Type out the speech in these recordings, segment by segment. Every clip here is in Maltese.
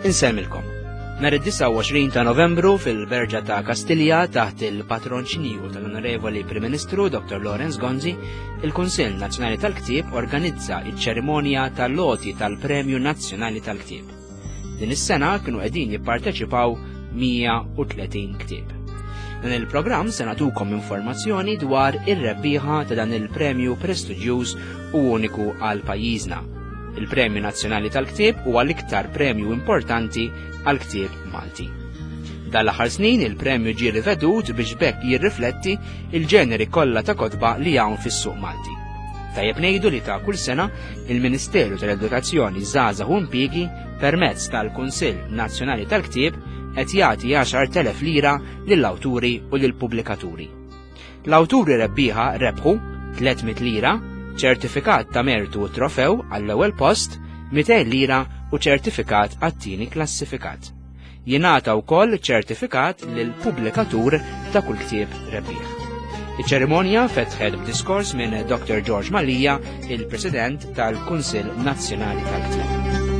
Insemmilkom. Nhar id-29 ta' Novembru fil-Berġa ta' Kastilja taħt il-patronċiniju tal-Onorevoli Prim Ministru Dr. Lawrence Gonzi, il-Kunsill Nazzjonali tal-Ktieb organizza iċ-ċerimonja tal-loti tal-Premju Nazzjonali tal-Ktieb. Din is-sena kienu qegħdin jipparteċipaw 130 ktieb. Dan il-programm se nagħtukom informazzjoni dwar ir-rebbieħa ta' dan il-premju prestiġjuż u uniku għal pajjiżna. Il-Premju Nazzjonali tal-Ktieb huwa l-iktar premju importanti għal ktieb Malti. Dal-aħħar snin il-premju ġie rivedut biex bekk jirrifletti il-ġeneri kollha ta' kotba li hawn fis-suq Malti. Tajjeb ngħidu li ta' kull sena il-Ministeru tal-Edukazzjoni Żgħażagħ u Impjiegi permezz tal-Kunsill Nazzjonali tal-Ktieb qed jagħti 10,000 lira lill-awturi u lill-pubblikaturi. L-awturi rebbieħa rebħu 300 lira, ċertifikat ta' mertu u trofew għall-ewwel post, 200 lira u ċertifikat għat-tieni klassifikat. Jingħata wkoll ċertifikat lill-pubblikatur ta' kull ktieb rebbieħ. Iċ-ċerimonja fetħet b'diskors minn Dr. George Malija, il-President tal-Kunsill Nazzjonali tal-Ktieb.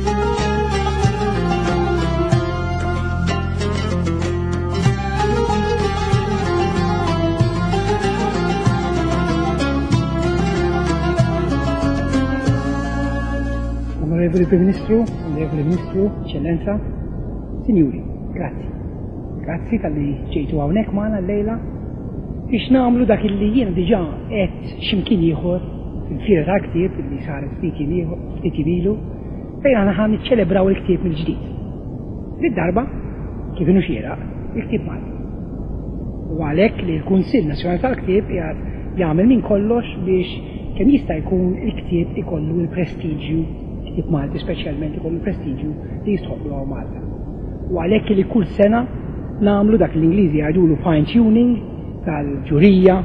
Onorevoli Prim Ministru, Eccellenza, Sinjuri, grazzi. Grazzi tal-li ġejtu hawnhekk magħna llejla biex nagħmlu dak illi jiena diġà qed x'imkien ieħor fil-Fiera tal-Ktieb illi saret ftit ilu fejn aħna ħa niċċelebraw il-ktieb mill-ġdid. Lid-darba kif inhu xieraq il-ktieb Malti. U għalhekk li l-Kunsill Nazzjonali tal-Ktieb qiegħed jagħmel minn kollox biex kemm jista' jkun il-ktieb ikollu l-prestiġju ktieb Malti speċjalment ikollu l-prestiġju li jistħoqlu għaw Malta. U għalhekk li kull sena nagħmlu dak l-Ingliżi jgħidulu fine tuning tal-ġurija,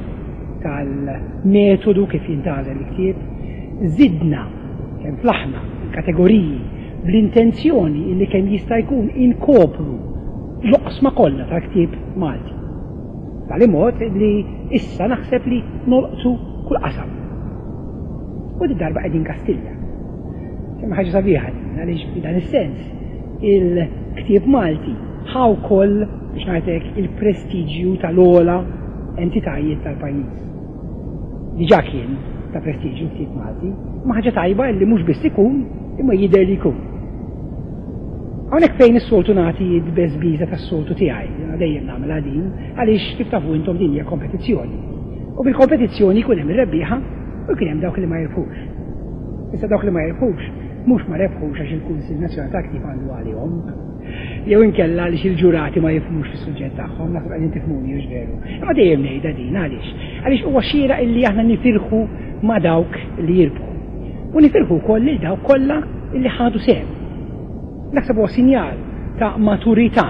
tal-metodu kif jintażel il-ktieb, żidna kemm flaħna kategoriji bl-intenzjoni li kemm jista' jkun inkopru l-oqsma kollha tal-ktieb Malti. Tal-imod li issa naħseb li nolqtu kull qasam. U d-darba qegħdin Kastilja. Kemm ħaġa sabiħa għaliex f'dan is-sens il-ktieb Malti ħaw koll biex ngħidlek il-prestiġju tal-ogħla entitajiet tal-pajjiż. Diġà kien ta' prestiġju ktieb Malti, ma ħaġa tajba li mhux biss ikun imma jidher li jkun. Hawnhekk fejn is-soltu nagħti d-beżbiża tas-soltu tiegħi, dejjem nagħmilha din għaliex kif tafu intom din hija kompetizzjoni. U bil-kompetizzjoni jkun hemm ir-rebbieħa u jkun hemm dawk li ma jirbħux. Issa dawk li ma jirbħux mhux ma rebħux għax il-Kunsill Nazzjonali tal-Ktieb għandu għalihom. Jew inkella għaliex il-ġurati ma jifhmux fis-suġġett tagħhom, naħseb qegħdin tifhmuni mhux veru. Imma dejjem ngħidha din għaliex. Għaliex huwa xieraq illi aħna nifirħu ma' dawk li jirbħu. U nifirħu wkoll lil dawk kollha illi ħadu sehem. Naħseb huwa sinjal ta' maturità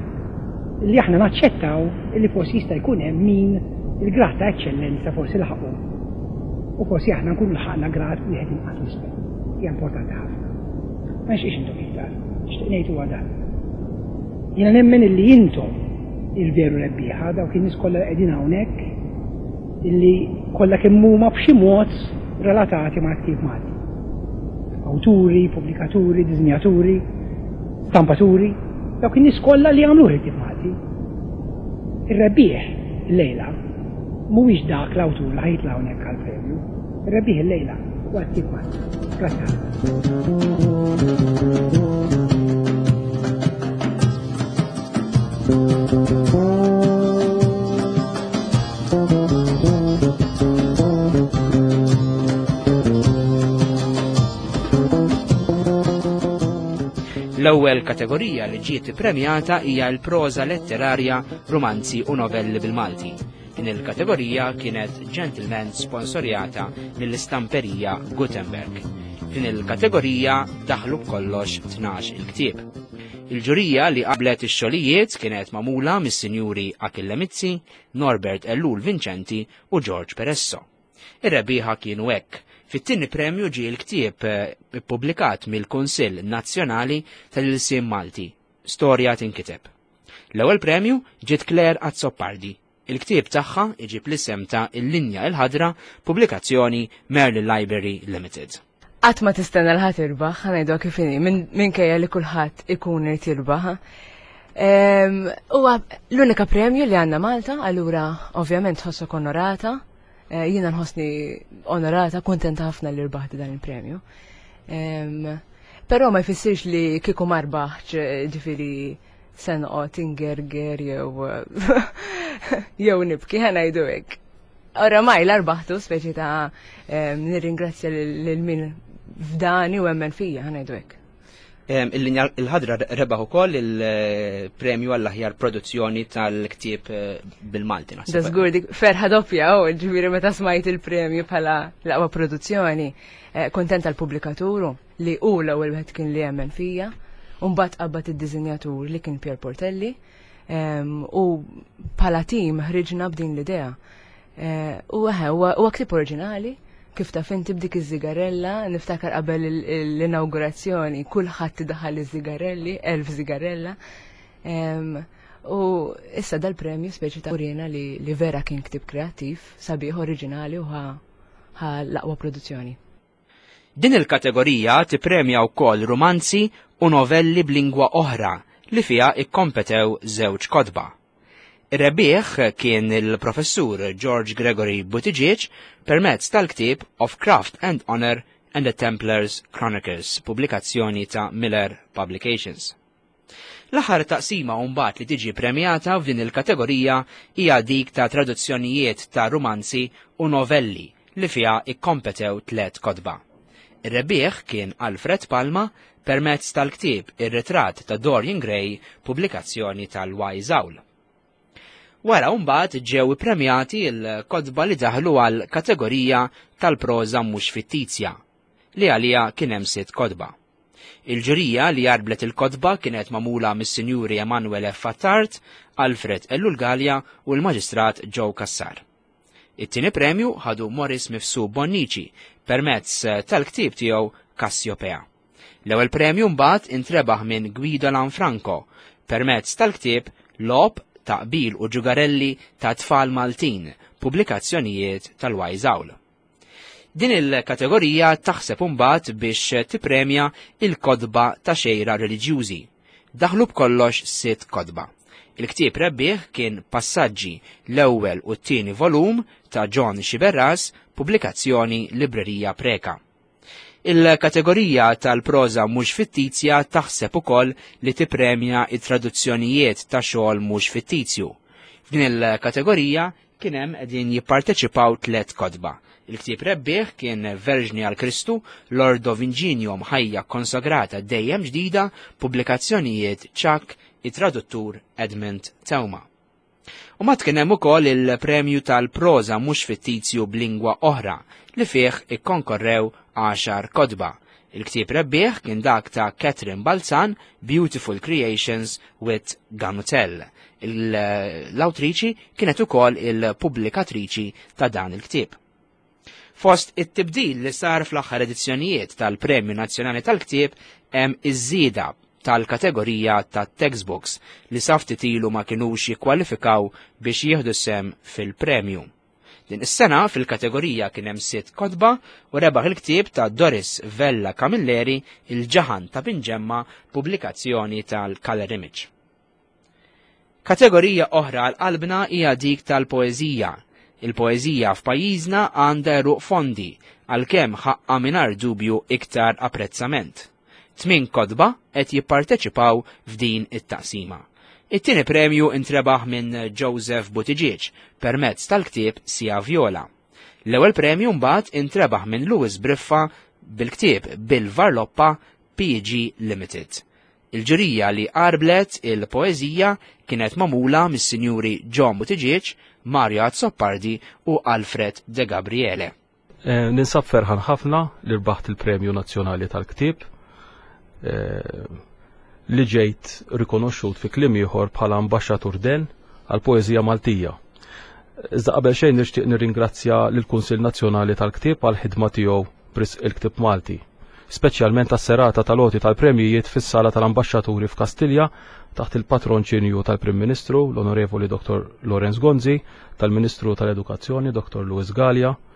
li aħna naċċettaw illi forsi jista' jkun hemm min il-grad ta' eċċellenza forsi laħqu. U forsi aħna nkunu laħaqna grad wieħed inqas nisbet. Hija importanti ħafna. Ma nixtieqx intom iktar, nixtieq ngħid huwa dan. Jiena nemmen illi intom il-veru rebbieħa dawk in-nies kollha qegħdin hawnhekk illi kollha kemm huma b'xi mod relatati ma' ktieb Malti. Awturi, pubblikaturi, diżinjaturi, stampaturi, dawk in-nies kollha li għamlu ktieb Malti. Ir-rebbieħ llejla mhuwiex dak l-awtur li ħajtla hawnhekk għall-premju. Ir-rebbieħ llejla huwa ktieb Malti. Grazie. L-ewwel kategorija li ġiet ippremjata hija l-proża letterarja, romanzi u novelli bil-Malti. Din il-kategorija kienet Gentleman sponsorjata mill-istamperija Gutenberg. Din il-kategorija daħlu b'kollox 12 il-ktieb. Il-ġurija li qablet ix-xogħlijiet kienet magħmula mis-Sinjuri Achille Mizzi, Norbert Ellul Vincenti u George Peresso. Ir-rebbieħa kienu hekk. Fit-tieni premju ġie l-ktieb ippubblikat mill-Kunsill Nazzjonali tal-Ilsiem Malti, Storja tinkiteb. L-ewwel premju ġiet Claire Azzopardi. Il-ktieb tagħha iġib l-isem ta' Il-Linja l-Ħadra, pubblikazzjoni Merlin Library Limited. Qatt ma tistenna l-ħadd irbaħ, ħanajdu kif inhi, minkejja li kulħadd ikun irid jirbaħ. Huwa l-unika premju li għandna Malta, allura ovvjament ħossok onorata. Jiena nħossni onorata, kuntenta ħafna li rbaħti dan il-premju. Però ma jfissirx li kieku ma rbaħx, ġifieri se noqgħod ingerger jew nibki, ħanajdu hekk. Oramaj l-arbaħtu speċi ta' nirringrazzja lil min f'dani u emmen fija, ħanajdu hekk. Il-linja il-ħadra rebaħ ukoll il-premju għall-aħjar produzzjoni tal-ktieb bil-Malti. Da żgur dik ferħa doppja, ġifieri meta smajt il-premju bħala l-aqwa produzzjoni, kontenta l-pubblikaturu li hu l-ewwel wieħed kien li emmen fija, u mbagħad qabad id-diżinjatur li kien Pier Portelli, u bħala tim ħriġna b'din l-idea. Huwa ktieb oriġinali, kif taf inti b'dik iż-żigarella, niftakar qabel l-inaugurazzjoni kulħadd idaħħal iż-żigarelli, 1000 żigarella. U issa dal-premju speċi ta' urina li vera kien ktieb kreattiv, sabiħ oriġinali u ħa l-aqwa produzzjoni. Din il-kategorija tippremja wkoll romanzi u novelli b'lingwa oħra li fiha ikkompetew żewġ kotba. Ir-rebbieħ kien il-professur George Gregory Buttigieg permezz tal-ktieb Of Craft and Honor and the Templars Chronicles, pubblikazzjoni ta' Miller Publications. L-aħħar taqsima mbagħad li tiġi premjata f'din il-kategorija hija dik ta' traduzzjonijiet ta' romanzi u novelli li fiha ikkompetew 3 kotba. Ir-rebbieħ kien Alfred Palma permezz tal-ktieb Ir-ritratt ta' Dorian Gray, pubblikazzjoni tal-Wise Owl. Wara mbagħad ġew ippremjati l-kotba li daħlu għal kategorija tal-proża mhux fittizja, li għalija kien hemm 6 kotba. Il-ġurija li jarblet il-kotba kienet magħmula mis-Sinjuri Emanuele Fattart, Alfred Ellulgalja u l-Maġistrat Joe Cassar. It-tieni premju ħadu Morris Mifsud Bonnici permezz tal-ktieb tiegħu Cassiopea. L-ewwel premju mbagħad intrebaħ minn Guido Lanfranco permezz tal-ktieb Lob taqbil u ġugarelli ta' tfal Maltin, pubblikazzjonijiet tal-Wise Owl. Din il-kategorija taħseb mbagħad biex tippremja il-kotba ta' xejra reliġjużi. Daħlu b'kollox 6 kotba. Il-ktieb rebbieħ kien Passaġġi l-ewwel u t-tieni volum ta' John Xiberras, pubblikazzjoni Librerija Preka. Il-kategorija tal-proża mhux fittizja taħseb ukoll li tippremja it-traduzzjonijiet ta' xogħol mhux fittizju. F'din il-kategorija kien hemm qegħdin jipparteċipaw 3 kotba. Il-ktieb rebbieħ kien Verġni għal Kristu, Lord of Ingenium ħajja konsagrata dejjem ġdida, pubblikazzjonijiet Chuck, it-traduttur Edmund Teuma. U mat kien hemm ukoll il-premju tal-proża mhux fittizju b'lingwa oħra li fih ikkonkorrew 10 kotba. Il-ktieb rebbieħ kien dak ta' Catherine Balzan, Beautiful Creations with Ganutel. L-awtriċi kienet ukoll il-pubblikatriċi ta' dan il-ktieb. Fost it-tibdil li sar fl-aħħar edizzjonijiet tal-Premju Nazzjonali tal-Ktieb hemm iż-żieda tal-kategorija ta' textbooks li saftit ilu ma kinux jikkwalifikaw biex jieħdu sem fil-premju. Din is-sena fil-kategorija kien hemm 6 kotba u rebaħ il-ktieb ta' Doris Vella Camilleri Il-ġaħan ta' Pinġemma, pubblikazzjoni tal-Color Image. Kategorija oħra għal-qalbna hija dik tal-poeżija. Il-poeżija f'pajjiżna għandha eruq fondi għalkemm ħaqqa mingħajr dubju iktar apprezzament. 8 kotba qed jipparteċipaw f'din it-taqsima. It-tieni premju intrebaħ minn Joseph Buttigieg permezz tal-ktieb Sia Viola. L-ewwel premju mbagħad intrebaħ minn Louis Briffa bil-ktieb Bil-Varloppa PG Limited. Il-ġurija li qarblet il-poeżija kienet magħmula mis-Sinjuri John Buttigieg, Mario Azzoppardi u Alfred De Gabriele. Ninsab ferħan ħafna li rbaħt il-Premju Nazzjonali tal-Ktieb li ġejt rikonoxxut fi kliem ieħor bħala ambaxxatur den għal poeżija Maltija. Iżda qabel xejn nixtieq nirringrazzja lill-Kunsill Nazzjonali tal-Ktieb għal ħidma tiegħu b'risq il-Ktieb Malti, speċjalment tas-serata tal-għoti tal-premjijiet fis-sala tal-Ambaxxaturi f'Kastilja taħt il-patronċinju tal-Prim Ministru l-Onorevoli Dr. Lorenz Gonzi, tal-Ministru tal-Edukazzjoni Dr. Luis Gallia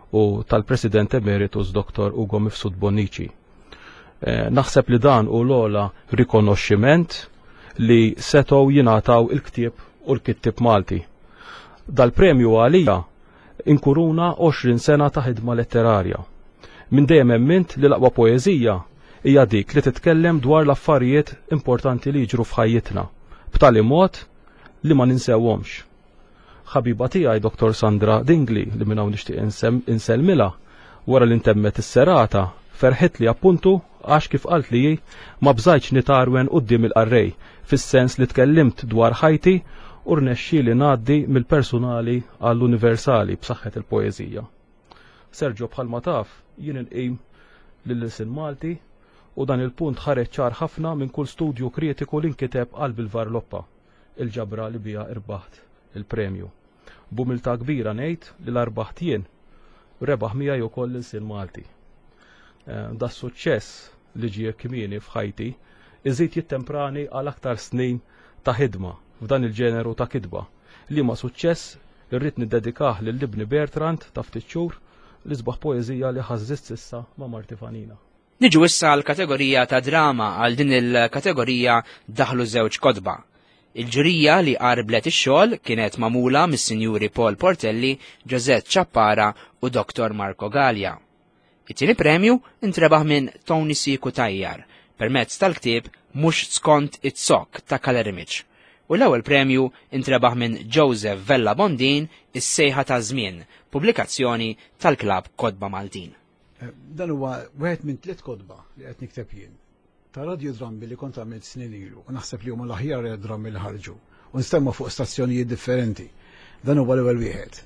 u tal-President Emeritus Dr. Ugo Mifsud Bonnici. Naħseb li dan u l-ola rikonoxximent li setgħu jingħataw il-ktieb u l-kittib Malti. Dal-premju għalija inkuruna 20 sena ta' ħidma letterarja. Min dejjem emmint li l-aqwa poeżija hija dik li titkellem dwar l-affarijiet importanti li jiġru f'ħajjitna, b'tali mod li ma ninsewhomx. Ħabiba tiegħi Dr. Sandra Dingli li minn hawn nixtieq insellmilha wara li ntemmet is-serata ferħet li appuntu għax kif qalt li ma bżajtx nitarwen quddiem il-qarrej fis-sens li tkellimt dwar ħajti u rnexxieli ngħaddi mill-personali għall-universali b'saħħet il-poeżija. Sergio bħalma taf jien inqim lill-lisin Malti u dan il-punt ħareġ ċar ħafna minn kull studju kritiku li nkiteb qalb il-Varloppa, il-ġabra li biha irbaħt il-premju. B'umiltà kbira ngħid li l-arbaħt jien rebaħ miegħi wkoll lill-lisin Malti. Da s-suċċess li ġie kmieni f'ħajti iżid jittemprani għal aktar snin ta' ħidma f'dan il-ġeneru ta' kitba li ma' suċċess irrid niddedikah lil Libni Bertrand ta' ftit xhur li sbaħ poeżija li ħażżit issa ma' Marti Fanina. Niġu issa l-kategorija ta' drama għal din il-kategorija daħlu żewġ kotba. Il-ġurija li qarblet ix-xogħol kienet magħmula mis-Sinjuri Paul Portelli, Josette Chappara u Dr. Marco Gallia. It-tieni premju intrebaħ minn Tony C. Kutajjar permezz tal-ktieb Mhux skont it-sok ta' Color Image. U l-ewwel premju intrebaħ minn Joseph Vella Bondin Is-sejħa ta' żmien, pubblikazzjoni tal-Klabb Kodba Maltin. Dan huwa wieħed minn 3 kodba li qed nikteb jien ta' radiodrammi li kont għamilt snin ilu u naħseb li huma l-aħjar radiodrammi li ħarġu u nistemma fuq stazzjonijiet differenti. Dan huwa l-ewwel wieħed.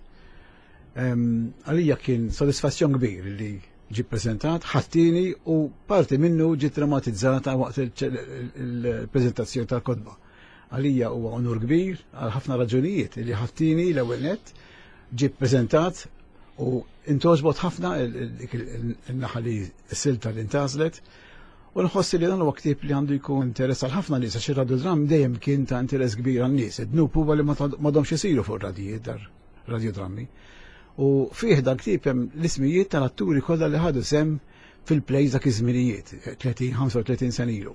Għalija kien sodisfazzjon kbir li ġi prezentat, ħattini u parti minnu ġi dramatizzata waqt il-prezentazzjoni tal-kodba. Għalija huwa onur kbir għal ħafna raġunijiet li ħattini l-ewwel nett ġi prezentat u intoġbot ħafna il-naħa li s-silta li intazlet u nħossi li dan huwa ktieb li għandu jkun interess għal ħafna nies għax ir-radiodram dejjem kien ta' interess kbir għan-nies. Id-dnub huwa li m'għadhomx isiru fuq radijiet dar radiodrammi. U fih dan ktieb hemm l-ismijiet tal-atturi kollha li ħadu sem fil-plays dak iż-żminijiet 30-35 sen ilu.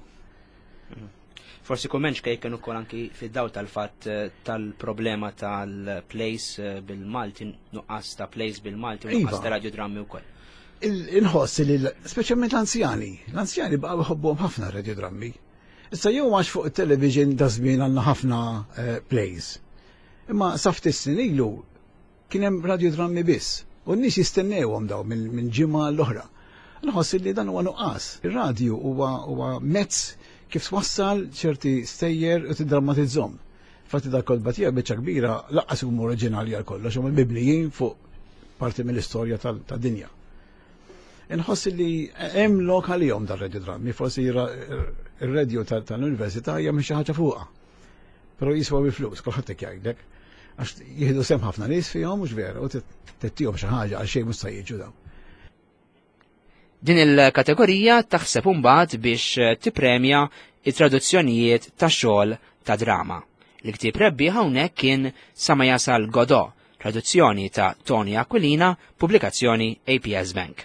Forsi kummentx kien ukoll anki fid-dawl tal-fatt tal-problema tal-plays bil-Malti, nuqqas ta' plays bil-Malti u nuqqas ta' radiodrammi wkoll. Inħoss li speċjalment l-anzjani baqgħu jħobbuhom ħafna radiodrammi. Issa jew għax fuq it-television da żmien għandna ħafna plays. Imma sa ftit snin ilu kien hemm radiodrammi biss u n-nies jistennewhom daw minn ġimgħa l-oħra. Nħoss li dan huwa nuqqas. Ir-radju huwa mezz kif twassal ċerti stejjer u tiddramatizzhom. Fatti dak kodba tiegħek biċċa kbira laqqas huma oriġinali għal kollox huma mibnijin fuq parti mill-istorja tad-dinja. Inħoss li hemm lok għalihom dar-radiodrammi, forsi ir-radio tal-Università hija mhix xi ħaġa fuqha. Però jiswa bil-flus, kulħadd jgħidlek. Għax jieħdu sem ħafna nies fihom mhux vera u tittihom xi ħaġa għal xejn mhux se jiġu dawn. Din il-kategorija taħseb imbagħad biex tippremja it-traduzzjonijiet ta' xogħol ta' drama. L-ktieb rebbieħ hawnhekk kien Sa ma jasal Godot, traduzzjoni ta' Tony Aquilina, pubblikazzjoni APS Bank.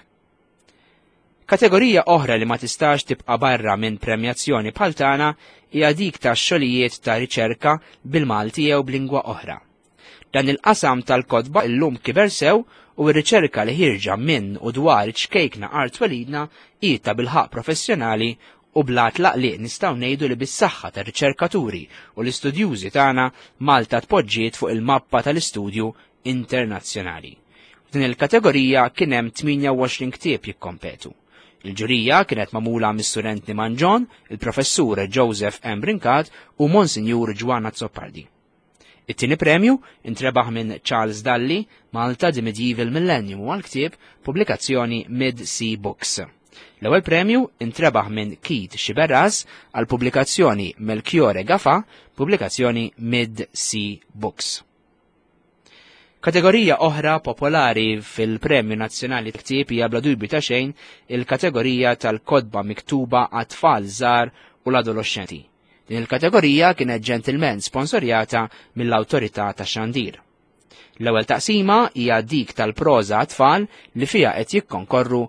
Kategorija oħra li ma tistax tibqa' barra minn premjazzjoni bħal tagħna hija dik ta' xogħlijiet ta' riċerka bil-Malti jew b'lingwa oħra. Dan il-qasam tal-kodba illum kiber sew u r-riċerka li ħirġa minn u dwar ċkejkna art walidna qiegħda bil-ħaq professjonali u bla tlaqliq nistgħu ngħidu li bis-saħħa tar-riċerkaturi u l-istudjużi tagħna Malta tpoġġiet fuq il-mappa tal-istudju internazzjonali. Din il-kategorija kien hemm 28 ktieb jikkompetu. Il-ġurija kienet magħmula mis-Surent Nimanġon, il-Professur Joseph M. Brinkat u Monsinjur Ġwana Zoppardi. It-tieni premju intrebaħ minn Charles Dalli, Malta The Medieval Millennium u għal-ktieb pubblikazzjoni Mid-Sea Books. L-ewwel premju intrebaħ minn Keith Xiberras għal pubblikazzjoni Melchiorre Gafa, pubblikazzjoni Mid-Sea Books. Kategorija oħra popolari fil-Premju Nazzjonali Ktieb hija bla dubju ta' xejn il-kategorija tal-kodba miktuba għat-tfal żgħar u l-adolescenti. Din il-kategorija kienet ġentilment sponsorjata mill-awtorità ta' Xandir. L-ewwel taqsima hija dik tal-proża tfal li fiha qed jikkonkorru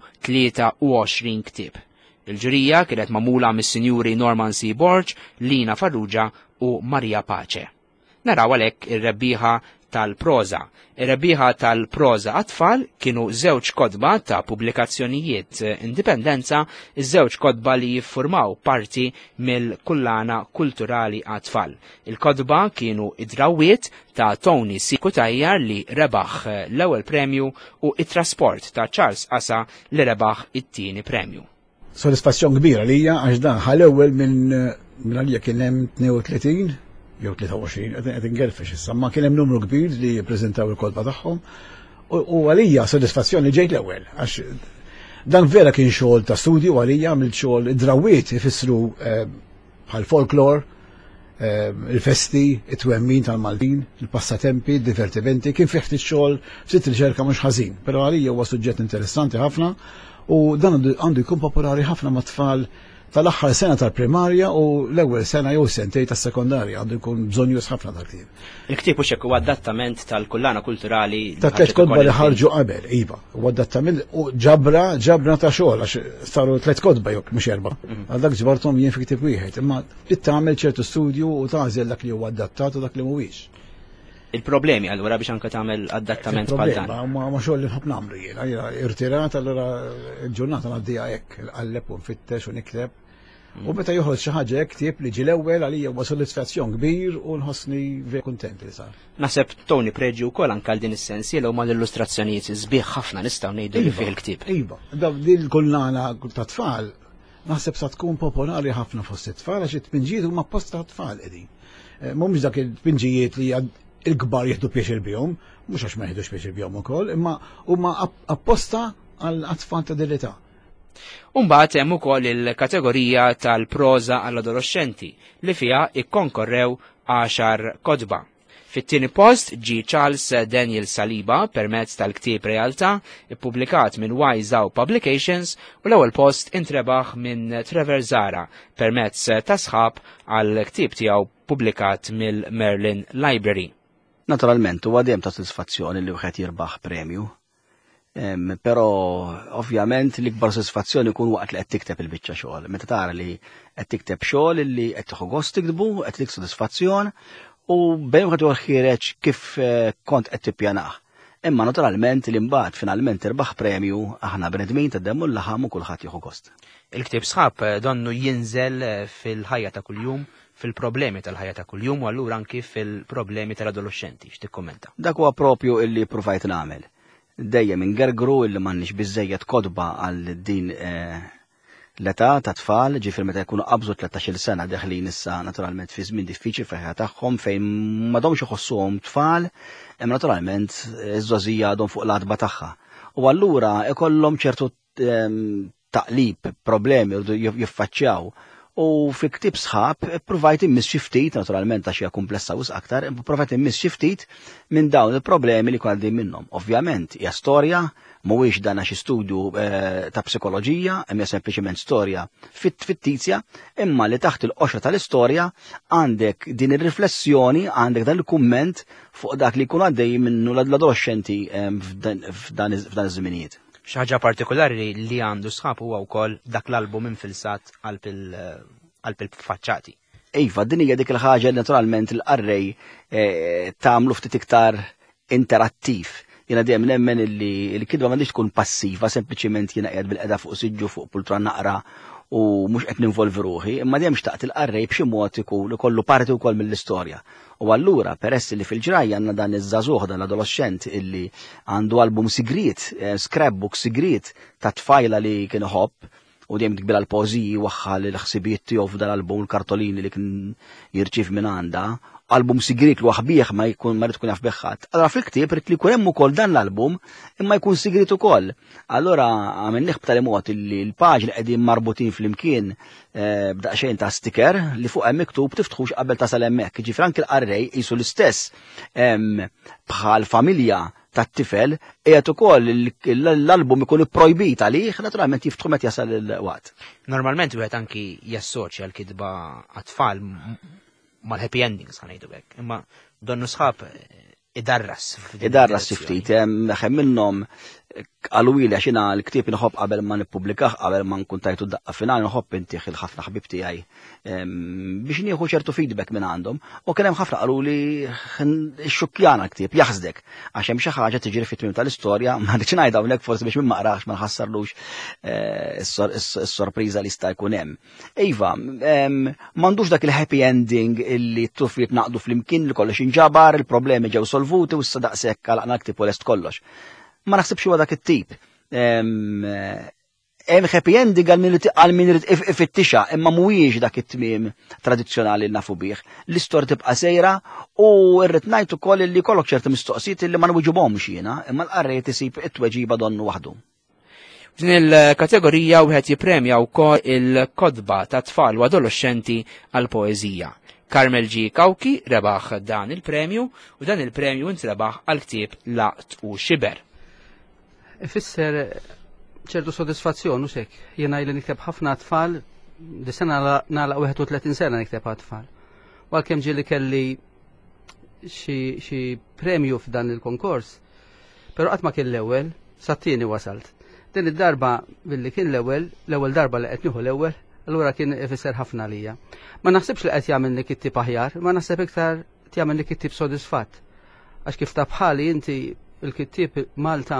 23 ktieb. Il-ġurija kienet magħmula mis-Sinjuri Norman C. Borge, Lina Farrugia u Marija Pace. Naraw għalhekk ir-rebbieħa tal-proża. Ir-rebbieħa tal-proża għat-tfal kienu żewġ kotba ta' pubblikazzjonijiet indipendenza, iż-żewġ kotba li jiffurmaw parti mill-kullana kulturali għat-tfal. Il-kotba kienu id-drawwiet ta' Tony C. Kutajjar li rebaħ l-ewwel premju u it-trasport ta' Charles Asa li rebaħ it-tieni premju. Soddisfazzjon kbira lija għax dan ħal-ewwel minn għalija kien hemm 32 jew 23 qed ingerfex issa, ma kien hemm numru kbir li jippreżentaw il-kolba tagħhom u għalija soddisfazzjon li ġejt l-ewwel għax dan vera kien xogħol ta' studju għalija mill xogħol id-drawwiet ifissru bħal folklor, il-festi, it-twemmin tal-Maltin, il-passatempi, il-divertimenti, kien fih xogħol ftit riċerka mhux ħażin, però għalija huwa suġġett interessanti ħafna. U dan għandu jkun popolari ħafna ma' tfal tal-aħħar sena tal-primarja u l-ewwel sena jew sentej tas-sekondarja għandu jkun bżonjus ħafna tal-ktieb. Il-ktieb hux hekk huwa adattament tal-kullana kulturali ta' tliet kodba li ħarġu qabel, iva, huwa adattament u ġabra ta' xogħol għax saru tliet kodba jew mhux erba'. Għal dak ġbarthom jien fi ktieb wieħed, imma trid tagħmel ċertu studju u tagħżel dak li huwa adattat u dak li mhuwiex. Il-problemi allura biex anke tagħmel adattament bħal dan. Ma xogħol li nħobb nagħmlu jiena, irtirat allura l-ġurnata ngħaddija hekk, għalleb u nfittex u nikteb. U meta joħroġ xi ħaġa hekk ktieb li ġie l-ewwel għalija huwa soddisfazzjon kbir u nħossni vera kuntent li sar. Naħseb Tony preġi wkoll anke għal din is-sensiela huma l-illustrazzjonijiet sbieħ ħafna nistgħu ngħidu li fih il-ktieb. Iva, din il-kullana ta' tfal naħseb sa tkun popolari ħafna fost it-tfal għax it-tpinġijiet huma apposta tfal qegħdin. Mhumiex dak il-tpinġijiet li il-kbar jieħdu pieċir bihom, mhux għax ma jieħdux pieċir bihom ukoll, imma huma apposta għal tfal ta' dil-età. Umbagħad hemm ukoll il-kategorija tal-proża għall-adolescenti li fiha ikkonkorrew 10 kotba. Fit-tieni post ġie Charles Daniel Saliba permezz tal-ktieb Realtà ippubblikat minn Wiseau Publications u l-ewwel post intrebaħ minn Trevor Zara permezz ta' sħab għal ktieb tiegħu pubblikat mill-Merlin Library. Naturalment, huwa dejjem ta' sodisfazzjoni li wieħed jirbaħ premju. Però ovvjament l-ikbar sodisfazzjoni jkun waqt li qed tikteb il-biċċa xogħol. Meta tara li qed tikteb xogħol li qed tieħu gost tikdbu, qed tik sodisfazzjon u bejn wieħed ħireġ kif kont qed tippjanah. Imma naturalment li mbagħad finalment irbaħ premju aħna bnedmin tad-demm u l-laħam u kulħadd jieħu gost. Il-ktieb sħab donnu jinżel fil-ħajja ta' kuljum, fil-problemi tal-ħajja ta' kuljum u allura anki fil-problemi tal-adolescenti. X'tikkommenta? Dak huwa propju illi provajt nagħmel. Dejjem ingergru illi m'għandniex biżejjed kodba għal din l-età ta' tfal, ġifier meta jkunu qabżu 13-il sena deħlin issa naturalment fi żmien diffiċli fil-ħajja tagħhom fejn m'għadhomx iħossuhom tfal, hemm naturalment iż-żożija għadhom fuq l-adba tagħha. U allura ikollhom ċertu taqlib, problemi jiffaċċjaw. U fi ktieb sħab provajt immiss xi ftit, naturalment għax hija komplessa wisq aktar, provajt immiss xi ftit minn dawn il-problemi li kien għaddejjin minnhom. Ovvjament hija storja, mhuwiex dan xi studju ta' psikoloġija, hemm hija sempliċement storja fittizja, imma li taħt il-qoxra tal-istorja għandek din ir-riflessjoni, għandek dan il-kumment fuq dak li jkun għaddej minnu l-adolescenti f'dan iż-żminijiet. Xaħġa partikolari li għandu sħab huwa wkoll dak l-album infilsat għalp il-faċċati. Iva, din hija dik il-ħaġa li naturalment il-qarrej tagħmlu ftit iktar interattiv. Jiena dejjem nemmen li l-kidba m'għandix tkun passiva, sempliċiment jiena qiegħed bil-qeda fuq siġġu fuq pultra naqra u mhux qed ninvolvi ruħi, imma dejjem xtaqt il-qarrej b'xi mod ikun ikollu parti wkoll mill-istorja. U allura peress li fil-ġrajja għandna dan iż-żagħżugħ dan l-adolescent illi għandu album sigriet, scrapbook sigriet ta' tfajla li kien iħobb u dejjem tikbila l-pożiji waħħal l-ħsibijiet tiegħu f'dan l-album l-kartolini li kien jirċiev minn għandha, album sigriet li waħbieħ ma rid tkun jaf beħħat. Allora fil-ktieb rid li jkun hemm ukoll dan l-album imma jkun sigriet ukoll. Allura għamilnieh b'tali mod li l-paġni qegħdin marbutin flimkien b'daqsxejn ta' sticker li fuq hemm miktub tiftħux qabel tasal hemmhekk. Ġifri anke l-qarrej qisu l-istess bħal familja tat-tifel qiegħed ukoll l-album ikun ipprojbit għalih, naturalment jiftħu meta jasal il-waqt. Normalment wieħed anki jassoċja l-kidba għat-tfal mal-happy endings ħanejdu hekk. Imma donnu sħab Idarras ftit, hemm minnhom għalwili għax jiena l-ktieb inħobb qabel ma nippubblikaħ qabel ma nkun tajtu daqqa finali nħobb intih il-ħafna ħbib tiegħi biex nieħu ċertu feedback minn għandhom u kien hemm ħafna qaluli xxukkjana l-ktieb jaħsdek għax hemm xi ħaġa tiġri fit-tmiem tal-istorja ma rridx ngħid hawnhekk forsi biex min ma qrax ma nħassarlux is-sorpriża li sta jkun hemm. Iva, m'għandux dak il-happy ending illi t-tufli tnaqdu flimkien li kollox inġabar, il-problemi ġew solvuti u issa daqshekk għalaqna l-ktieb u lest kollox. Ma naħsibx huwa dak it-tip. Hemm happy ending għal min irid ifittixa, imma mhuwiex dak it-tmiem tradizzjonali li nafu bih. L-istorja tibqa' sejra u rrid ngħid ukoll li jkollok ċerti mistoqsijiet li ma nwiġibhomx jiena, imma l-qarrejt isib it-tweġiba donnu waħdu. F'din il-kategorija wieħed jippremja wkoll il-kodba ta' tfal u adolescenti għal poeżija. Carmel G. Kawki rebaħ dan il-premju u dan il-premju intrebaħ għal ktieb Laqt u Xiber. Ifisser ċertu sodisfazzjon u xek. Jena ili nikteb ħafna tfal, di sena nagħlaq 31 sena nikteb tfal. Għalkemm ġieli kelli xi premju f'dan il-konkors, però qatt ma kien l-ewwel, sattini wasalt. Din id-darba billi kien l-ewwel darba li qed nieħu l-ewwel, allura kien ifisser ħafna lija. Ma naħsibx li qed jagħmilni kittib aħjar, ma naħseb iktar jagħmilni kittib sodisfatt. Għax kif ta' bħali inti il-kittib Malta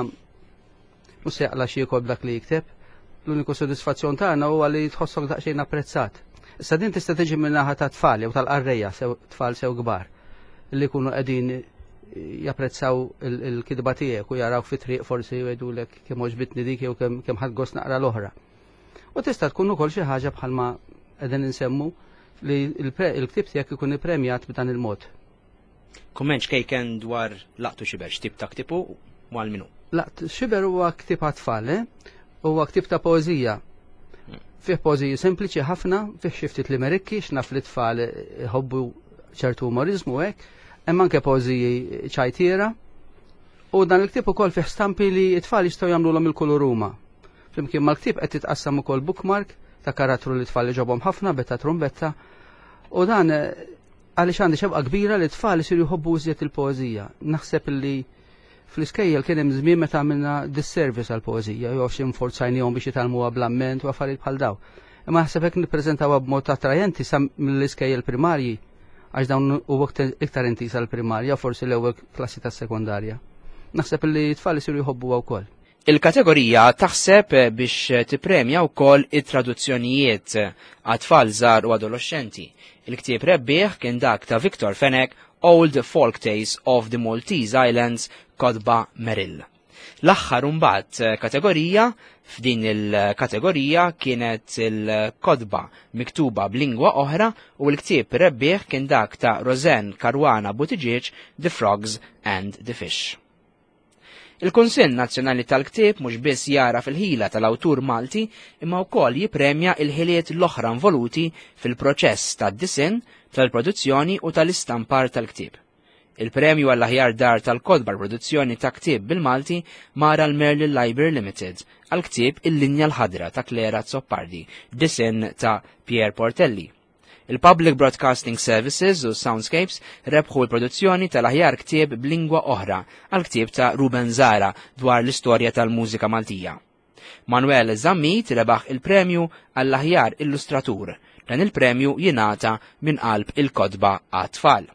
mhux se jaqla xi jkoll dak li jikteb, l-uniku sodisfazzjon tagħna huwa li tħossok daqsxejn apprezzat. Issa din tista' tiġi minn naħa ta' tfal jew tal-qarrejja tfal sew kbar li jkunu qegħdin japprezzaw il-kidba tiegħek u jaraw fi triq forsi jgħidulek kemm oġbitni dik jew kemm ħadd gost naqra l-oħra. U tista' tkun ukoll xi ħaġa bħalma qegħdin insemmu li l-ktieb tiegħek ikun ippremjat b'dan il-mod. Kummentx kejken dwar Laqt u Xiber, x'tip ta' ktibu u għal minu? Laqt Xiber huwa ktieb għat-tfal, huwa ktieb ta' poeżija. Fih poeżiji sempliċi ħafna, fih xi ftit limerikki x'naf li tfal iħobbu ċertu umorizmu hekk, hemm anke poeżiji ċajtiera. U dan il-ktieb ukoll fih stampi li t-tfal jistgħu jagħmluhom il-kulur huma. Flimkien mal-ktieb qed titqassam ukoll bookmark ta' karattru li tfal ġobhom ħafna betta trumbetta. U dan għaliex għandi xebqa kbira li tfal isiru jħobbu iżjed il-poeżija. Naħseb li fl-iskejjel kien hemm żmien meta għamilna disservice għall poeżija jew xi nforzajnihom biex jitalmuha bl-amment u affarijiet bħal daw. Imma naħseb hekk nippreżentawha b'mod attrajenti sa mill-iskejjel primarji għax dawn huwa iktar intisa l-primarja forsi l-ewwel klassi tas-sekondarja. Naħseb li t-tfal isiru jħobbuha wkoll. Il-kategorija taħseb biex tippremja wkoll it-traduzzjonijiet għat-tfal żgħar u adolescenti. Il-ktieb rebbieħ kien dak ta' Victor Fenech Old Folk Tales of the Maltese Islands kodba Merrill. L-aħħar mbagħad kategorija f'din il-kategorija kienet il-kodba miktuba b'lingwa oħra u l-ktieb rebbieħ kien dak ta' Roseanne Caruana Buttigieg The Frogs and the Fish. Il-Kunsill Nazzjonali tal-Ktieb mhux biss jara fil-ħila tal-awtur Malti imma wkoll jippremja l-ħiliet l-oħra involuti fil-proċess tad-disinn, tal-produzzjoni u tal-istampar tal-ktieb. Il-premju għall-aħjar dar tal-kodba l-produzzjoni ta' ktieb bil-Malti mara l-Merlin Library Limited għal-ktieb Il-Linja l-ħadra ta' Klera Zoppardi, disinn ta' Pierre Portelli. Il-Public Broadcasting Services u Soundscapes rebħu l-produzzjoni tal-aħjar ktieb b'lingwa oħra għal-ktieb ta' Ruben Zara dwar l-istorja tal-mużika Maltija. Manuel Zammit rebaħ il-premju għall-aħjar illustratur. Dan il-premju jingħata minn qalb il-kodba għat-tfal.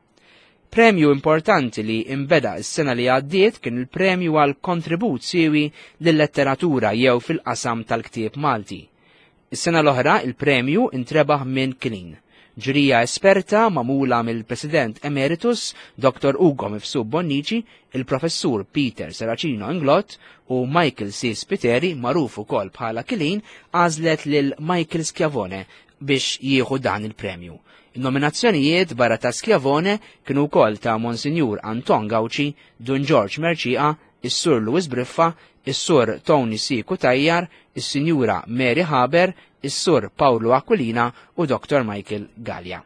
Premju importanti li imbeda s-sena li għaddiet kien il-premju għal kontribut siwi lill-letteratura jew fil-qasam tal-ktieb Malti. Is-sena l-oħra il-premju intrebaħ minn Klin, ġurija esperta magħmula mill-President Emeritus Dr. Ugo Mifsud Bonnici, il-Professur Peter Seracino Inglot u Michael C. Spiteri magħruf ukoll bħala Klin għażlet lil Michael Schiavone biex jieħu dan il-premju. Il-nominazzjonijiet barra ta' Schiavone kienu wkoll ta' Monsinjur Anton Gauci, Dun George Merċiqa, is-Sur Louis Briffa, is-Sur Tony C. Kutajjar, is-Sinjura Mary Haber, is-Sur Paolo Aquilina u Dr. Michael Gallia.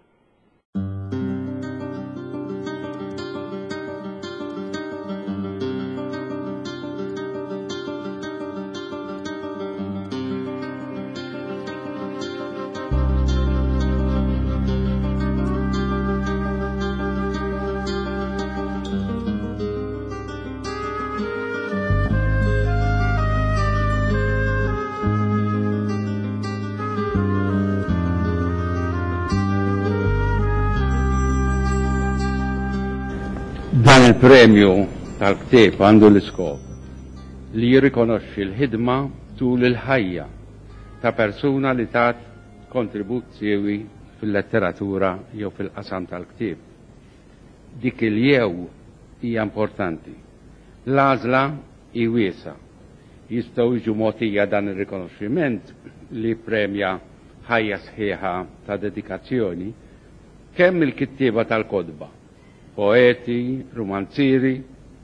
Dan il-premju tal-ktieb għandu l-iskop li jirrikonoxxi l-ħidma tul il-ħajja ta' persuna li tat kontribut siewi fil-letteratura jew fil-qasam tal-ktieb. Dik il-jew hija importanti. L-għażla hi wiesa. Jistgħu jiġu mogħtija dan ir-rikonoxximent li premja ħajja sħiħa ta' dedikazzjoni kemm il-kittieba tal-kodba, poeti, romanzieri,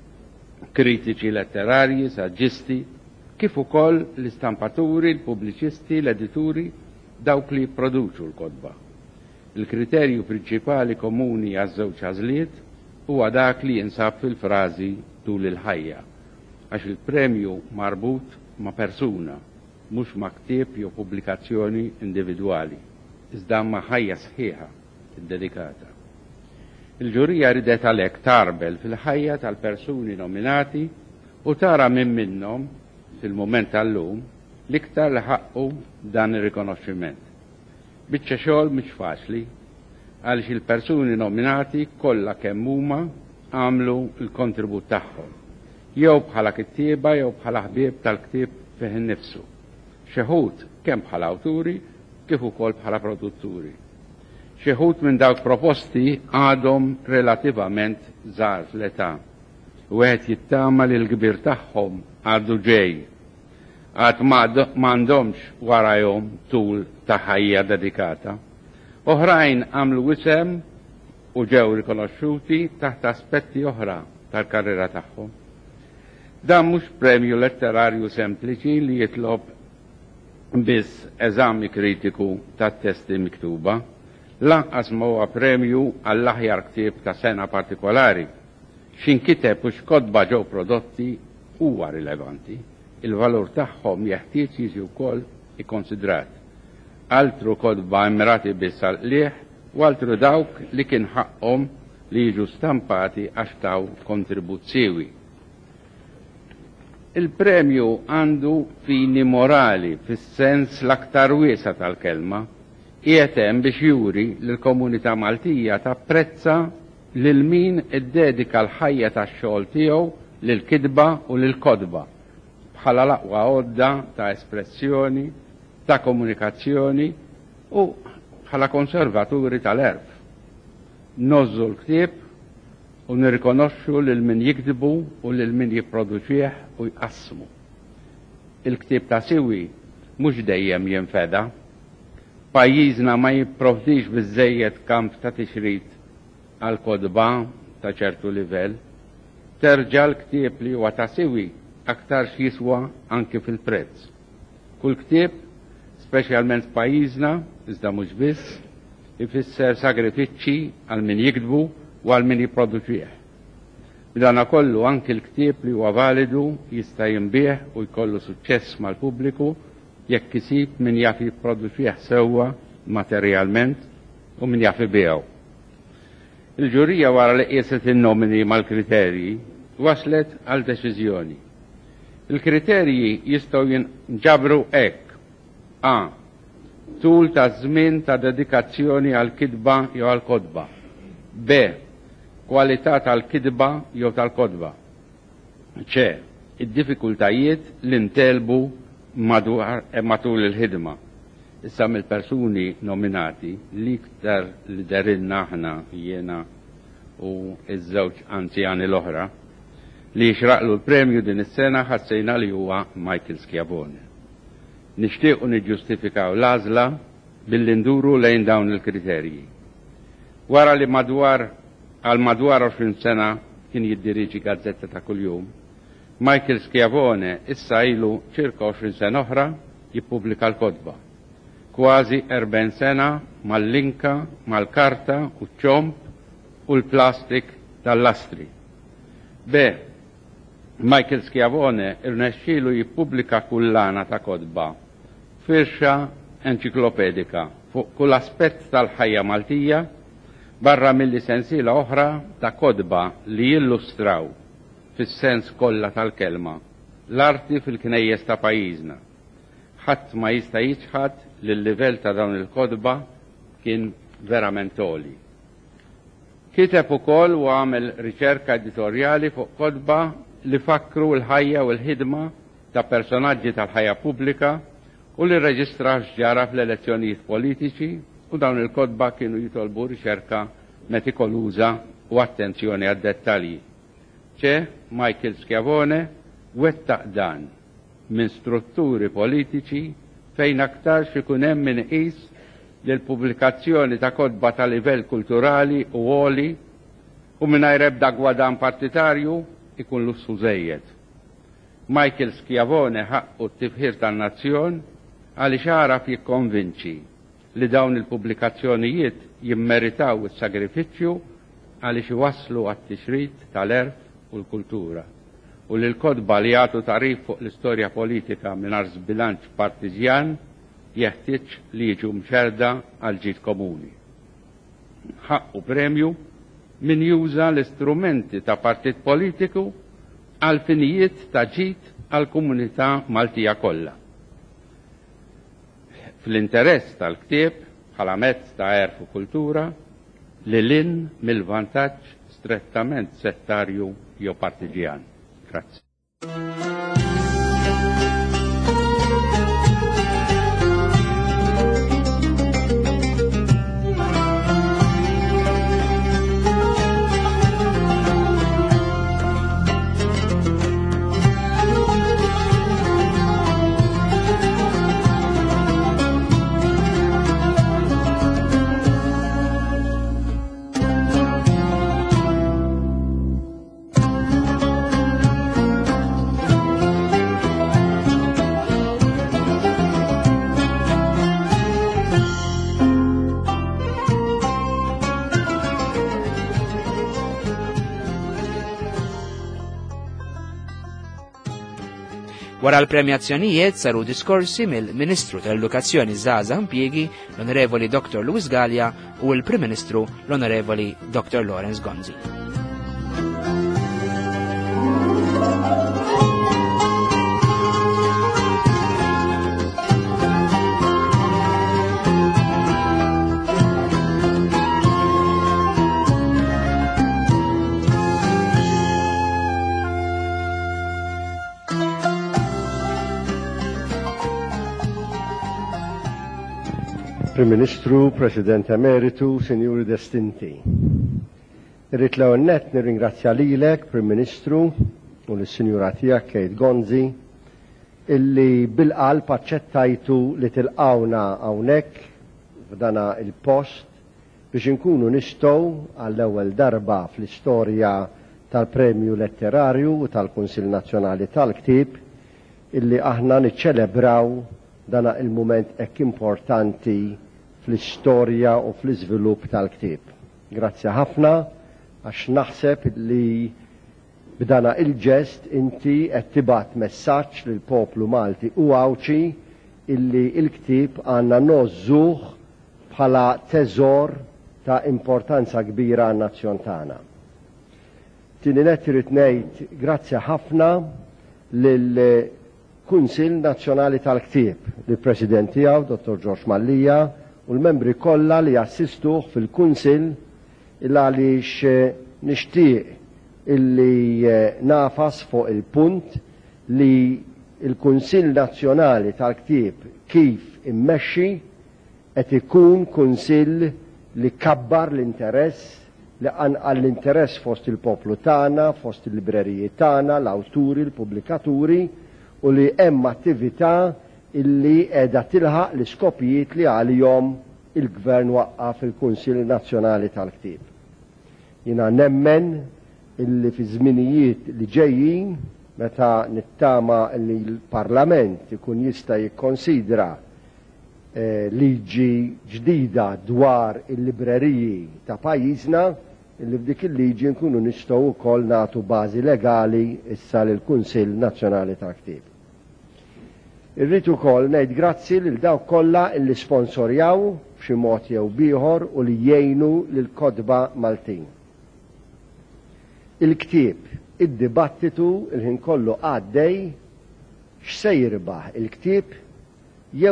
kritiċi letterarji, saġġisti, kif ukoll l-istampaturi, l-pubbliċisti, l-edituri, dawk li jipproduċu l-kodba. Il-kriterju prinċipali komuni għaż-żewġ għażliet huwa dak li jinsab fil-frażi tul il-ħajja, għax il-premju marbut ma' persuna, mhux ma' ktieb jew pubblikazzjoni individwali, iżda ma' ħajja sħiħa iddedikata. Il-ġurija ridet għalhekk tarbel fil-ħajja tal-persuni nominati u tara minn minnhom fil-mument tal-lum l-iktar li ħaqqu dan ir-rikonoxximent. Biċċa xogħol mhix faċli għaliex il-persuni nominati kollha kemm huma għamlu l-kontribut tagħhom, jew bħala kittieba jew bħala ħbieb tal-ktieb fih innifsu. Xi ħud kemm bħala awturi kif ukoll bħala produtturi. Xi ħud minn dawk proposti għadhom relattivament żgħar fl-età. Wieħed jittama li l-kbir tagħhom għadu ġej, għad m'għandhomx warahom tul ta' ħajja dedikata. Oħrajn għamlu wisem u ġew rikonoxxuti taħt aspetti oħra tal-karriera tagħhom. Dan mhux premju letterarju sempliċi li jitlob biss eżami kritiku tat-testi miktuba, lanqas ma huwa premju għall-aħjar ktieb ta' sena partikolari. X'inkiteb u x'kotba ġew prodotti huwa rilevanti, il-valur tagħhom jeħtieġ jiġi wkoll ikkonsidrat. Altru kotba immirati biss għal-qlieħ u altru dawk li kien ħaqhom li jiġu stampati għax taw kontribut siewi. Il-premju għandu fini morali fis-sens l-aktar wiesa tal-kelma, qiegħed hemm biex juri l-komunità Maltija tapprezza lil min iddedika l-ħajja tax-xogħol tiegħu lill-kitba u lill-kodba bħala l-aqwa għodda ta' espressjoni, ta' komunikazzjoni u bħala konservaturi tal-erf. Nozzu l-ktieb u nirrikonoxxu lil min jikdibu u lil min jipproduċih u jqassmu. Il-ktieb ta' siwi mhux dejjem jinfeda. Pajjiżna ma jipprovdix biżejjed kamp ta' tixrid għal kodba ta' ċertu livell. Terġa' l-ktieb li huwa ta' siwi aktar x'jiswa anke fil-prezz. Kull ktieb, speċjalment f'pajjiżna, iżda mhux biss, ifisser sagrifiċċji għal min jikdbu u għal min jipproduċih. B'dana kollu anke l-ktieb li huwa validu jista' jinbih u jkollu suċċess mal-pubbliku jekk isib min jaf jipproduċih sewwa materjalment u min jaf ibihom. Il-ġurija wara li qiset in-nomini mal-kriterji waslet għal deċiżjoni. Il-kriterji jistgħu jinġabru hekk: A. Tul ta' żmien ta' dedikazzjoni għal kitba jew għal kodba. B. Kwalità tal-kitba jew tal-kodba. C. Id-diffikultajiet li ntelbu matul il-ħidma. Issa mill-persuni nominati li iktar li darilna aħna jiena u iż-żewġ anzjani l-oħra li jixraqlu l-premju din is-sena ħassejna li huwa Michael Schiavone. Nixtiequ niġġustifikaw l-għażla billi nduru lejn dawn il-kriterji. Wara li madwar 20 sena kien jiddiriġi gazzetta ta' kuljum, Michael Schiavone issa ilu ċirka 20 sena oħra jippubblika l-kodba. Kważi 40 sena mal-linka, mal-karta u ċomp u l-plastik tal-lastri. B. Michael Schiavone irnexxielu jippubblika kullana ta' kodba, firxa enċiklopedika fuq kull aspett tal-ħajja Maltija, barra milli sensiela oħra ta' kodba li jillustraw fis-sens kollha tal-kelma l-arti fil-knejjes ta' pajjiżna. Ħadd ma jista' jiġħad li l-livell ta' dawn il-kodba kien verament għoli. Kiteb ukoll u għamel riċerka editorjali fuq kodba li fakru l-ħajja u l-ħidma ta' personaġġi tal-ħajja pubblika u li reġistra ġara fl-elezzjonijiet politiċi u dawn il-kodba kienu jitolbu riċerka metikoluża u attenzjoni għad-dettalji. ċe Michael Schiavone wettaq dan minn strutturi politiċi fejn aktar ikun hemm min qis li l-pubblikazzjoni ta' kodba ta' livell kulturali u għoli u mingħajr ebda gwadan partitarju ikun lussu żejjed. Michael Schiavone ħaqqu t-tifħir tan-nazzjon għaliex għaraf jikkonvinċi li dawn il-pubblikazzjonijiet jimmeritaw is-sagrifiċċju għaliex iwasslu għat-tixrid tal-erf u l-kultura u li l-kodba li jagħtu tarif fuq l-istorja politika mingħajr żbilanċ partiġjan jeħtieġ li jiġu mxerda għal ġid komuni. Ħaqqu premju min juża l-istrumenti ta' partit politiku għal finijiet ta' ġid għal komunità Maltija kollha. Fl-interess tal-ktieb bħala mezz ta' erf u kultura li lin mill-vantaġġ strettament settarju jew partiġjan. Grazie. Wara l-premjazzjonijiet saru diskorsi mill-Ministru tal-Edukazzjoni Żgħażagħ Impjiegi l-Onorevoli Dr. Luis Gallia u l-Prim Ministru l-Onorevoli Dr. Lawrence Gonzi. Prim Ministru, President Emeritu, Sinjuri Destinti. Irrid l-ewwel nett nirringrazzja lilek, Prim Ministru, u lis-Sinjura tiegħek Kate Gonzi, illi bil-qalb aċċettajtu li tilqawna hawnhekk f'dana il-post biex inkunu nistgħu għall-ewwel darba fl-istorja tal-Premju Letterarju u tal-Kunsill Nazzjonali tal-Ktieb illi aħna niċċelebraw dana il-mument hekk importanti fl-istorja u fl-iżvilupp tal-ktieb. Grazzi ħafna għax naħseb li b'dana il-ġest inti qed tibgħat messaġġ lil poplu Malti u Awċi illi il-ktieb għandna nożżuh bħala teżor ta' importanza kbira għan-nazzjon tagħna. Tieni nett irid ngħid grazzi ħafna lil Kunsill Nazzjonali tal-Ktieb, lill-President tiegħu, Dr. George Mallija, u l-membri kollha li jassistuh fil-Kunsill illa għaliex nixtieq illi nafas fuq il-punt li il-Kunsill Nazzjonali tal-Ktieb kif immexxi qed ikun kunsill li kabbar l-interess li għanqal l-interess fost il-poplu tagħna, fost il-libreriji tagħna, l-awturi, l-pubblikaturi u li hemm attività illi qiegħda tilħaq l-iskopijiet li għalihom il-Gvern waqqaf il-Kunsill Nazzjonali tal-Ktieb. Jiena nemmen illi fi żminijiet li ġejjin meta nittama li l-Parlament ikun jista' jikkonsidra liġi ġdida dwar il-libreriji ta' pajjiżna illi f'dik il-liġi nkunu nistgħu wkoll nagħtu bażi legali issa lill-Kunsill Nazzjonali tal-Ktieb. Irrid ukoll ngħid grazzi lil dawk kollha illi sponsorjaw b'xi mod jew bieħor u li jgħinu lill-kodba Maltin. Il-ktieb, id-dibattitu il-ħin kollu għaddej x'se jirbaħ il-ktieb jew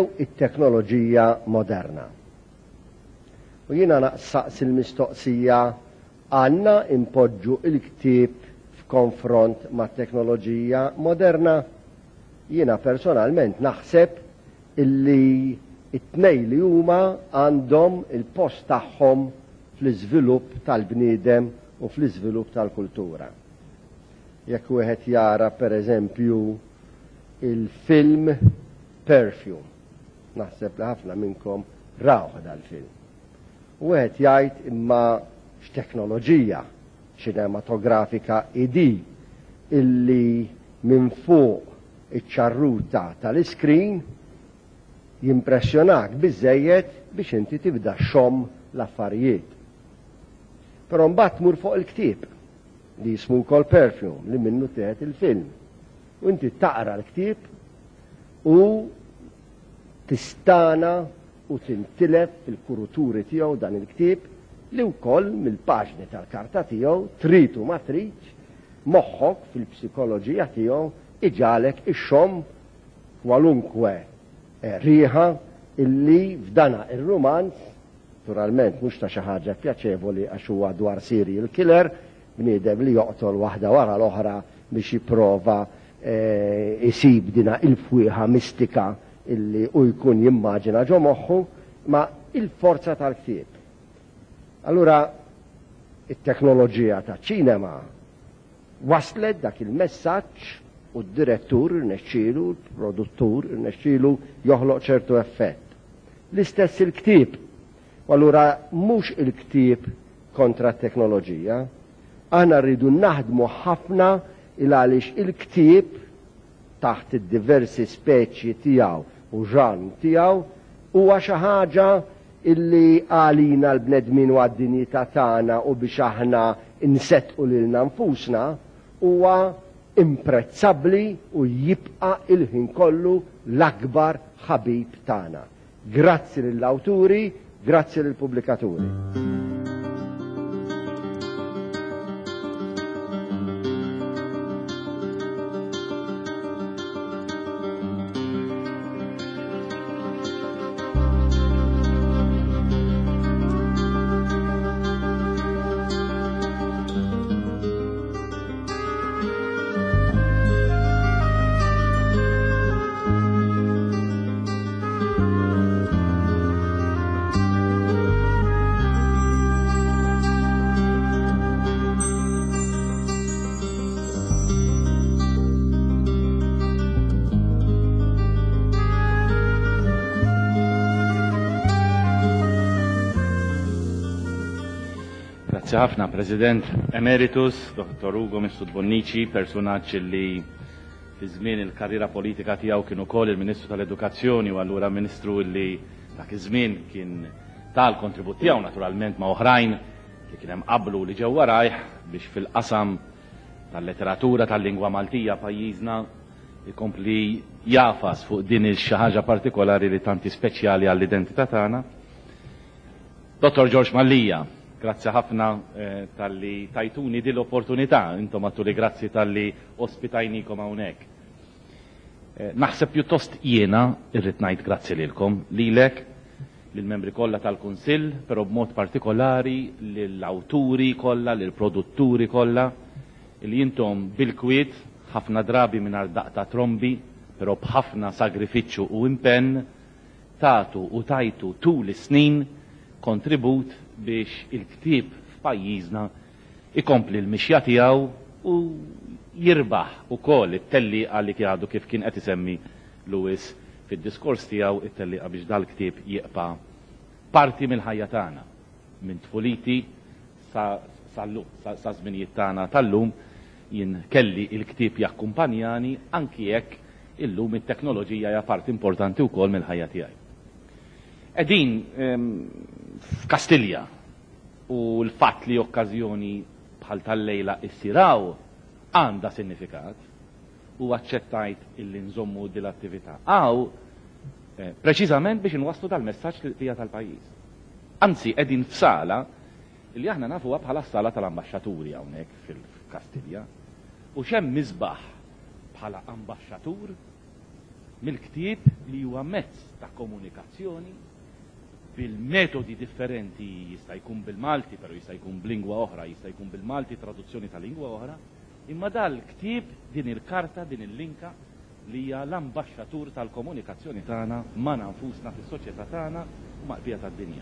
it-teknoloġija moderna. U jiena naqsaqs il-mistoqsija għanna impoġġu il-ktieb f'konfront ma' teknoloġija moderna. Jiena personalment naħseb illi it-tnej li huma għandhom il-post tagħhom fl-iżvilupp tal-bniedem u fl-iżvilupp tal-kultura. Jekk wieħed jara pereżempju il-film Perfume, naħseb li ħafna minnkom raw dal-film. U wieħed jgħid imma x'teknoloġija ċinematografika idi illi minn fuq iċ-ċarruta tal-iskrin jimpressjonak biżejjed biex inti tibda xom l-affarijiet. Però mbagħad tmur fuq il-ktieb li jismu wkoll Perfume li minnu tieħed il-film. U inti taqra l-ktieb u tistana u tintilef fil-kuruturi tiegħu dan il-ktieb li wkoll mill-paġni tal-karta tiegħu trid u ma tridx moħħok fil-psikoloġija tiegħu iġalek ix-xom kwalunkwe riħa illi f'dana ir-romanz, naturalment mhux ta' xi ħaġa pjaċevoli għax huwa dwar serial killer, bniedem li joqtol waħda wara l-oħra biex jipprova isib dina il-fwieħa mistika illi u jkun jimmaġina ġo moħħu, ma il-forza tal-ktieb. Allura it-teknoloġija ta' ċinema waslet dak il-messaġġ u d-direttur irnexxielu, l-produttur irnexxielu joħloq ċertu effett. L-istess il-ktieb. Allura mhux il-ktieb kontra t-teknoloġija, aħna rridu naħdmu ħafna il għaliex il-ktieb taħt id-diversi speċi tiegħu u ġan tiegħu huwa xi ħaġa illi għalina l-bnedmin u għad-dinjità tagħna u biex aħna nsettqu lilna nfusna huwa imprezzabbli u jibqa' il-ħin kollu l-akbar ħabib tagħna. Grazzi lill-awturi, grazzi lill-pubblikaturi. Grazie ħafna, President Emeritus, Dr. Ugo Missud Bonnici, personaġġ li fi żmien il-karriera politika tiegħu kien ukoll il-Ministru tal-Edukazzjoni u allura Ministru li dak iż-żmien kien tal-kontribut tiegħu naturalment ma' oħrajn li kien hemm qablu li ġew warajh biex fil-qasam tal-letteratura tal-lingwa Maltija pajjiżna ikompli jafas fuq din xi ħaġa partikolari li tanti speċjali għall-identità tagħna. Dr. George Mallija, grazzi ħafna tal-li tajtuni di l-opportunità, intom għattuli grazzi tal-li ospitajnikom hawnhekk. Naħseb pjuttost jiena irrid ngħid grazzi lilkom, lilek, lill-membri kollha tal-Kunsill, però b'mod partikolari lill-awturi kollha, lill-produtturi kollha, li intom bil-kwiet ħafna drabi mingħajr daqta trombi, però b'ħafna sagrifiċċju u impenn tagħtu u tajtu tul is-snin kontribut biex il-ktieb f'pajjiżna ikompli l-mixja tiegħu u jirbaħ ukoll it-telliqa li għadu kif kien qed isemmi Lewis fid-diskors tiegħu it-telliqa biex dal-ktieb jibqa' parti mill-ħajja tagħna minn tfuliti sa żminijiet tagħna tal-lum jien kelli il-ktieb jakkumpanjani anki jekk illum it-teknoloġija hija parti importanti wkoll mill-ħajja tiegħi. Qegħdin f'Kastilja u l-fatt li okkażjoni bħal tal-lejla issiraw għandha sinifikat u aċċettajt illi nżommu din l-attività. Preċiżament biex inwasslu tal-messaġġ li hija tal-pajjiż. Anzi qegħdin f'sala li aħna nafuha bħala s-sala tal-ambaxxaturi hawnhekk fil-Kastilja u xemm misbaħ bħala ambaxxatur mill-ktieb li huwa mezz ta' komunikazzjoni bil-metodi differenti, jista' jkun bil-Malti, però jista' jkun b'lingwa oħra, jista' jkun bil-Malti traduzzjoni ta' lingwa oħra, imma dal-ktieb din il-karta, din il-linka li hija l-ambaxxatur tal-komunikazzjoni tagħna ma' nafusna fis-soċjetà tagħna u mal-qbija tad-dinja.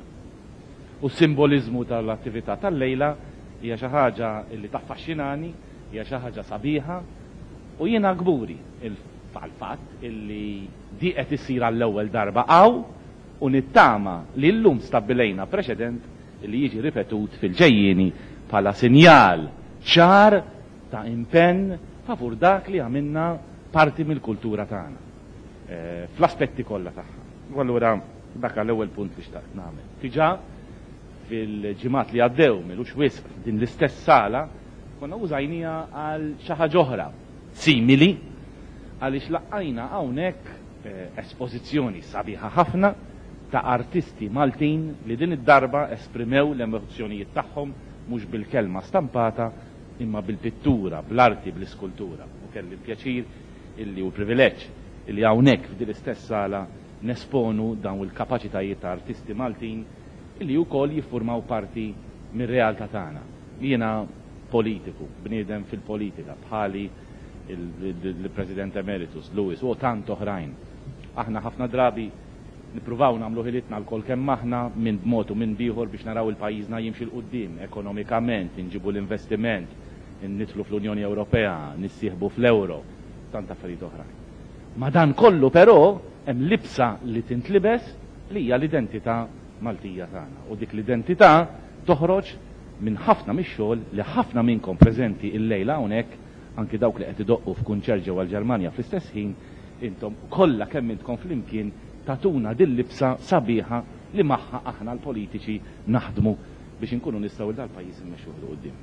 U s-simbolizmu tal-attività tal-lejla hija xi ħaġa li taffaxxinani, hija xi ħaġa sabiħa u jiena gburi il-fatt illi di qed issir għall-ewwel darba u nittama li llum stabbilejna preċedent li jiġi ripetut fil-ġejjieni bħala sinjal ċar ta' impenn favur dak li għamilna parti mill-kultura tagħna fl-aspetti kollha tagħha. U allura dak l-ewwel punt li xtaqt nagħmel. Diġà fil-ġimgħat li għaddew milux wisq din l-istess sala konna użajnija għal xi ħaġa oħra simili għaliex laqqajna hawnhekk espożizzjoni sabiħa ħafna ta' artisti Maltin li din id-darba esprimew l-emozzjonijiet tagħhom mhux bil-kelma stampata imma bil-pittura, bl-arti, bl-iskultura. U kelli l-pjaċir illi u privileġġ illi hawnhekk f'din l-istess sala nesponu dawn il-kapaċitajiet ta' artisti Maltin illi wkoll jiffurmaw parti mir-realtà tagħna. Jiena politiku, bniedem fil-politika bħali il-President Emeritus Lewis u tant oħrajn. Aħna ħafna drabi nippruvaw nagħmlu ħilitna l-kol kemm aħna minn b'mod u minn bieħor biex naraw il-pajjiżna jimxi l-qudiem ekonomikament, inġibu l-investiment, nitlu fl-Unjoni Ewropea, nissieħbu fl-Euro, tant affarijiet oħrajn. Ma dan kollu però hemm libsa li tintlibes li hija l-identità Maltija tagħna u dik l-identità toħroġ minn ħafna mix-xogħol li ħafna minnkom preżenti il-lejla hawnhekk anki dawk li qed idoqqu f'kunċert ġewwa l-Ġermanja fl-istess ħin intom kollha kemm intkom flimkien tatuna dil-libsa sabiħa li magħha aħna l-politiċi naħdmu biex inkunu nistgħu dal-pajjiż immexxuh l quddiem.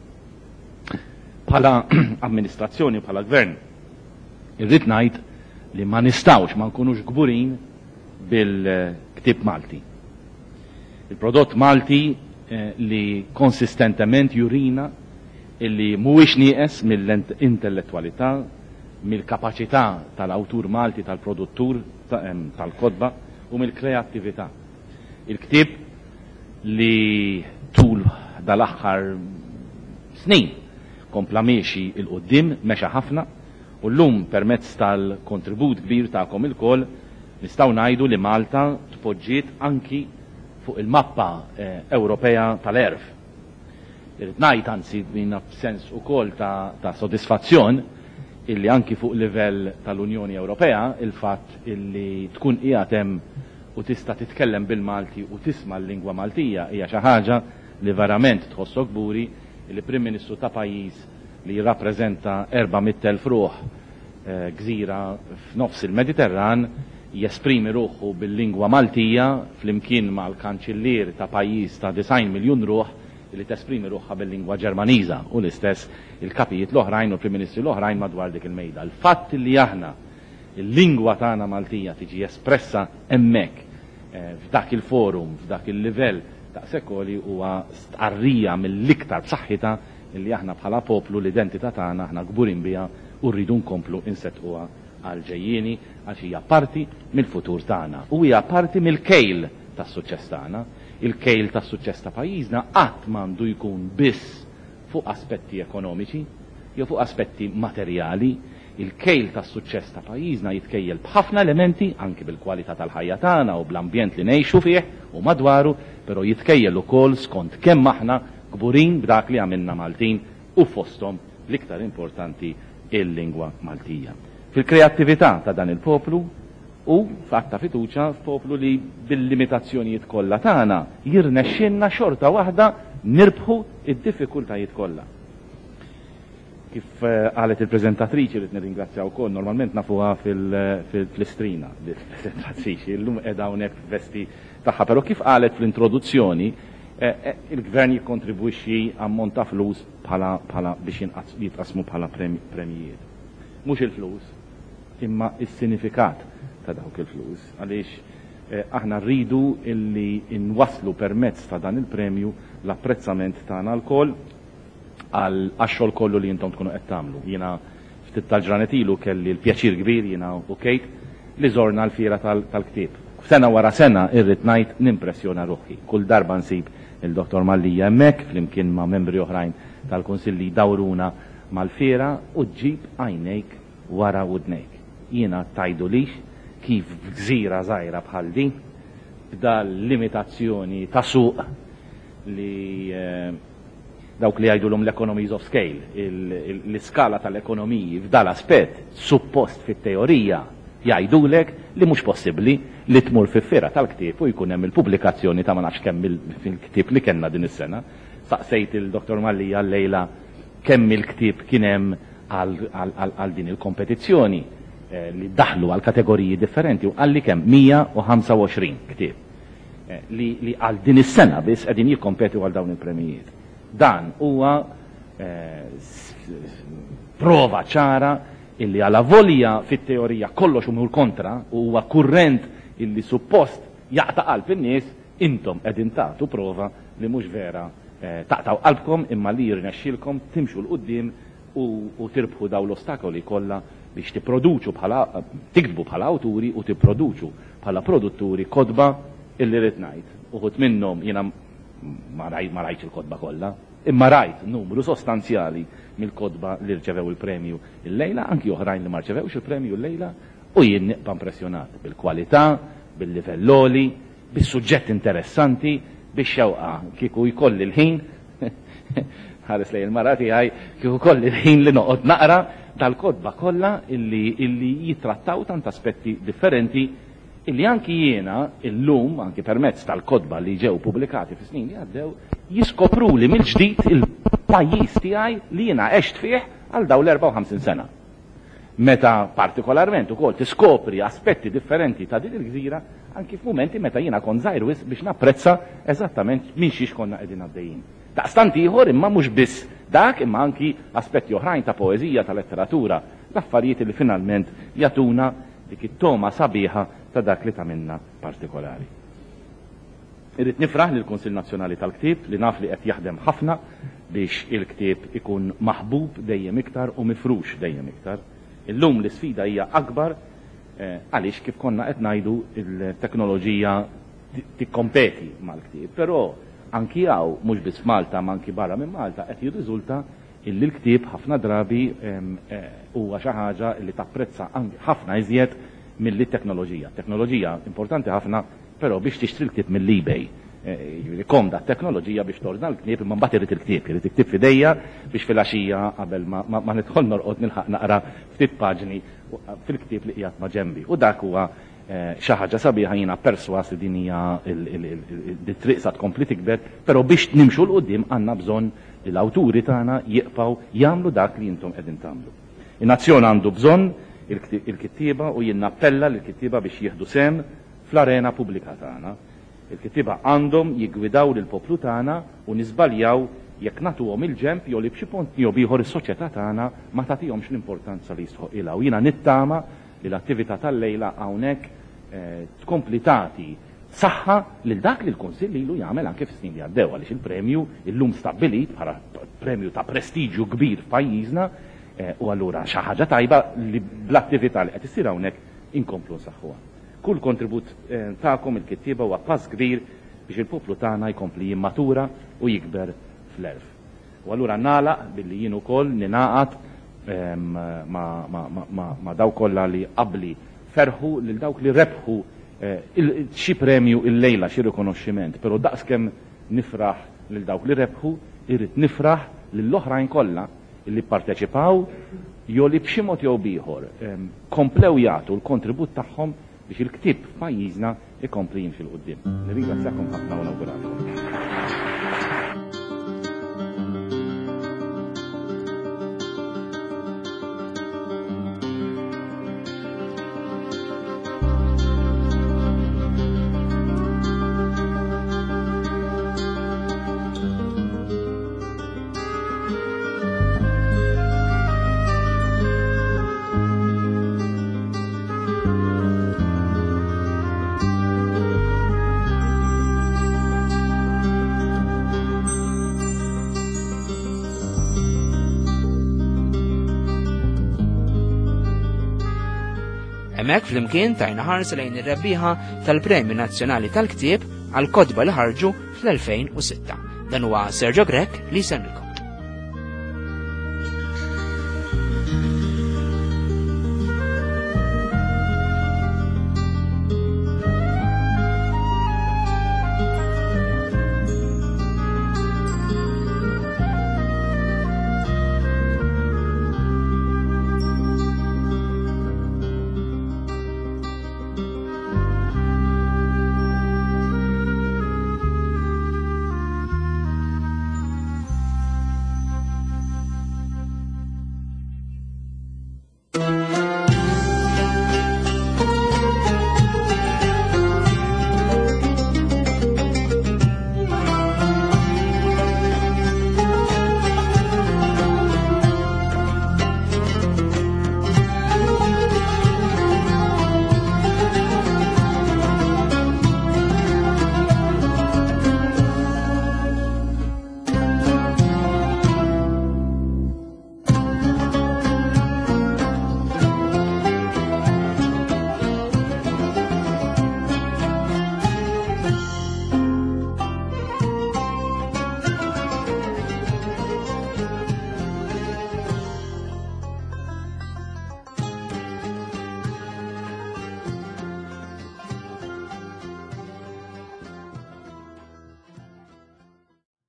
Bħala amministrazzjoni u bħala gvern irrid ngħid li ma nistgħux ma nkunux gburin bil-ktieb Malti. Il-prodott Malti li konsistentement jurina illi mhuwiex nieqes mill-intellettualità, mill-kapaċità tal-awtur Malti, tal-produttur tal-kodba u mill-kreattività. Il-ktieb li tul dal-aħħar snin kompla miexi il-qoddim mexa ħafna u llum permezz tal-kontribut kbir tagħkom il-koll nistgħu ngħidu li Malta tpoġġiet anki fuq il-mappa Ewropea tal-erf. Irrid ngħid anzi bina b'sens ukoll ta' sodisfazzjon illi anki fuq livell tal-Unjoni Ewropea il-fatt illi tkun qiegħed hemm u tista' titkellem bil-Malti u tisma' l-lingwa Maltija hija xi ħaġa li verament tħossok gburi li Prim Ministru ta' pajjiż li jirrappreżenta 400,000 ruħ gżira f'nofs il-Mediterran jesprimi ruħu bil-lingwa Maltija flimkien mal-kanċillier ta' pajjiż ta' 90 miljun ruħ li tesprimi ruħha bil-lingwa Ġermaniża u l-istess il-kapijiet l-oħrajn u l-Prim Ministri l-oħrajn madwar dik il-mejda. Il-fatt li aħna il-lingwa tagħna Maltija tiġi espressa hemmhekk f'dak il-forum, f'dak il-livell ta' sekoli huwa stqarrija mill-iktar b'saħħitha li aħna bħala poplu l-identità tagħna aħna gburin biha u rridu nkomplu insettquha għal ġejjieni għax hija parti mill-futur tagħna u hija parti mill-kejl tas-suċċess tagħna. Il-kejl tas-suċċess ta' pajjiżna qatt m'għandu jkun biss fuq aspetti ekonomiċi jew fuq aspetti materjali. Il-kejl tas-suċċess ta' pajjiżna jitkejjel b'ħafna elementi anki bil-kwalità tal-ħajja tagħna u bl-ambjent li ngħixu fih u madwaru, però jitkejjel ukoll skont kemm aħna kburin b'dak li għamilna Maltin u fosthom l-iktar importanti il-lingwa Maltija. Fil-kreattività ta' dan il-poplu u fatta fiduċa f'poplu li bil-limitazzjonijiet kollha tagħna jirnexxinna xorta waħda nirbħu id-diffikultajiet kollha. Kif qalet il-preżentatriċi li nirringrazzjaw ukoll normalment nafuha fil-istrina il-preżentatriċi llum qiegħda hawnhekk vesti tagħha, però kif qalet fl-introduzzjoni il-gvern jikkontribwixxi ammont ta' flus bħala biex jitqasmu bħala premijiet. Mhux il-flus, imma is-sinifikat ta' dawk il-flus, għaliex aħna rridu illi inwaslu permezz ta' dan il-premju l-apprezzament tagħna l-koll għax-xogħol kollu li intom tkunu qed tagħmlu. Jiena ftit tal-ġranet ilu kelli l-pjaċir kbir jiena u Kate li żorna l-fiera tal-ktieb. sena wara sena irrid ngħid nimpressjona ruħi. Kull darba nsib il-Dr. Mallija hemmhekk flimkien ma' membri oħrajn tal-Kunsilli dawruna mal-fiera u ġġib għajnejk wara udnejk. Jiena tajdulix kif gżira żgħira bħal din b'dal limitazzjoni ta' suq li dawk li jgħidulhom l-economies of scale, l-iskala tal-ekonomiji f'dal aspett suppost fit-teorija jgħidulek li mhux possibbli li tmur fil-fiera tal-ktieb u jkun hemm il-pubblikazzjoni ta' ma nafx kemm il-ktieb li kellna din is-sena. Saqsejt il-Dr. Mallija llejla kemm il-ktieb kien hemm għal din il-kompetizzjoni li daħlu għal kategoriji differenti u għalli kemm 125 ktieb li għal din is-sena biss qegħdin jikkompetu għal dawn il-premijiet. Dan huwa prova ċara illi għala volja fit-teorija kollox umur kontra u huwa kurrent illi suppost jaqta' qalb in-nies, intom qegħdin tagħtu prova li mhux vera taqtaw qalbkom imma li jirnexxilkom timxu l-qudiem u tirbħu daw l-ostakoli kollha biex tipproduċu tiktbu bħala awturi u tipproduċu bħala produtturi kodba illi rid ngħid. Uħud minnhom jiena ma rajtx il-kodba kollha, imma rajt numru sostanzjali mill-kodba li rċevew il-premju il-lejla, anki oħrajn li ma rċevewx il-premju il-lejla, u jien nibqa' impressjonat bil-kwalità, bil-livelloli, bis-suġġett interessanti, bix-xewqa kieku jkolli l-ħin ħares lej il-mara tiegħi kieku kolli l-ħin li noqgħod naqra tal-kodba kollha illi jitrattaw tant aspetti differenti illi anki jiena illum anki permezz tal-kodba li ġew pubblikati fis-snin li għaddew jiskopru li mill-ġdid il-pajjiż tiegħi li jiena għext fih għal dawn l-54 sena. Meta partikolarment ukoll tiskopri aspetti differenti ta' din il-gżira anki f'mumenti meta jiena kon żgħir wisq biex napprezza eżattament minn xiex konna qegħdin għaddejjin. Daqstant ieħor imma mhux biss dak imma anki aspetti oħrajn ta' poeżija, ta' letteratura, l-affarijiet li finalment jatuna dik it-toma sabiħa ta' dak li tagħmilna partikolari. Irrid nifraħ lill Kunsill Nazzjonali tal-Ktieb li naf li qed jaħdem ħafna biex il-ktieb ikun maħbub dejjem iktar u mifrux dejjem iktar. Illum l-isfida hija akbar għaliex kif konna qed ngħidu il-teknoloġija tikkompeti mal-ktieb, però anki għaw, mux bis Malta, ma anki barra minn Malta, qed jirriżulta illi l-ktieb ħafna drabi huwa xi ħaġa li tapprezza ħafna iżjed milli teknoloġija. Teknoloġija importanti ħafna, però biex tixtri l-ktieb mill-eBay. Komda teknoloġija biex torna l-ktieb imma mbagħad irid il-ktieb, irid iktib f'idejja biex fil-għaxija qabel ma nidħol norqod nilħaq naqra ftit paġni fil-ktieb li qiegħed ma' ġenbi. U dak huwa xi ħaġa sabiħa jiena perswas li din hija triq sa tkompli tikber, però biex nimxu l-qudiem għandna bżonn li l-awturi tagħna jibqgħu jagħmlu dak li intom qegħdin tagħmlu. In-nazzjon għandu bżonn il-kittieba u jien nappella lill-kittieba biex jieħdu sem fl-arena pubblika tagħna. Il-kittieba għandhom jiggwidaw lill-poplu tagħna u niżbaljaw jekk nagħtuhom il-ġemp jew li b'xi punt jew ieħor is-soċjetà tagħna ma tagħtihomx l-importanza li jistħoq ilha. U jiena nittama li l-attività tal-lejla hawnhekk tkompli tagħti saħħa lil dak li l-Kunsill ilu jagħmel anke fis-snin li għaddew għaliex il-premju illum stabbilit bħala premju ta' prestiġju kbir f'pajjiżna u allura xi ħaġa tajba li bl-attività li qed issir hawnhekk inkomplu nsaħħuha. Kull kontribut tagħkom il-kittieba huwa pass kbir biex il-poplu tagħna jkompli jimmatura u jikber fl-erf. U allura nagħlaq billi jien ukoll ninaqat ma daw kollha li qabli ferħu lil dawk li rebħu xi premju il-lejla xi rikonoxximent, però daqskemm nifraħ lil dawk li rebħu, irid nifraħ lill-oħrajn kollha li pparteċipaw jew li b'xi mod jew bieħor komplew jagħtu l-kontribut tagħhom biex il-ktieb f'pajjiżna ikompli jimxi l-qudiem. Nirringrazzjakom ħafna u nawguralkom. Hemmhekk flimkien tajna ħarsa lejn ir-rebbieħa tal-Premju Nazzjonali tal-Ktieb għal kodba li ħarġu fl-2006. Dan huwa Sergio Grek li jsemmikom.